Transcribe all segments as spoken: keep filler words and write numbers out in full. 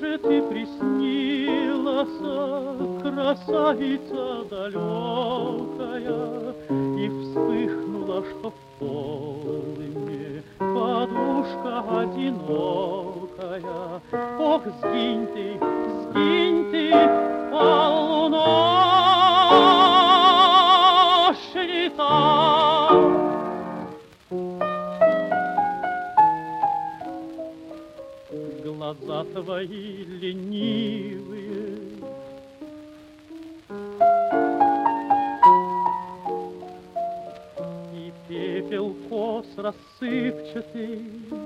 же ты приснилась, красавица далекая, и вспыхнула, что в полыне подушка одинокая. Ох, сгинь ты, сгинь ты, полуночь лета. Глаза твои ленивые, и пепел кос рассыпчатый,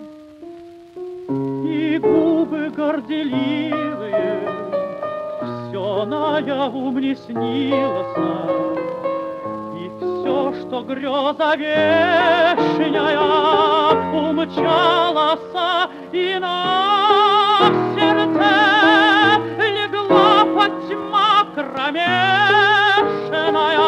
и губы горделивые, все наяву мне снилось, и все, что греза вечная, умчалась, и на сердце легла потьма кромешная.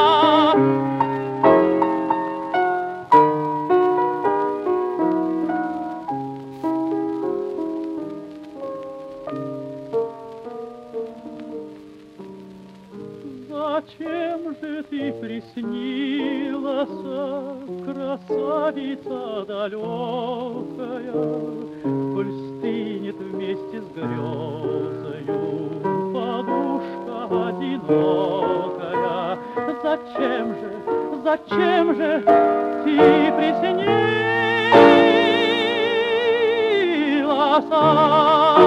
Зачем же ты приснилась, красавица далекая, коль стынет вместе с грезою подушка одинокая? Зачем же, зачем же ты приснилась?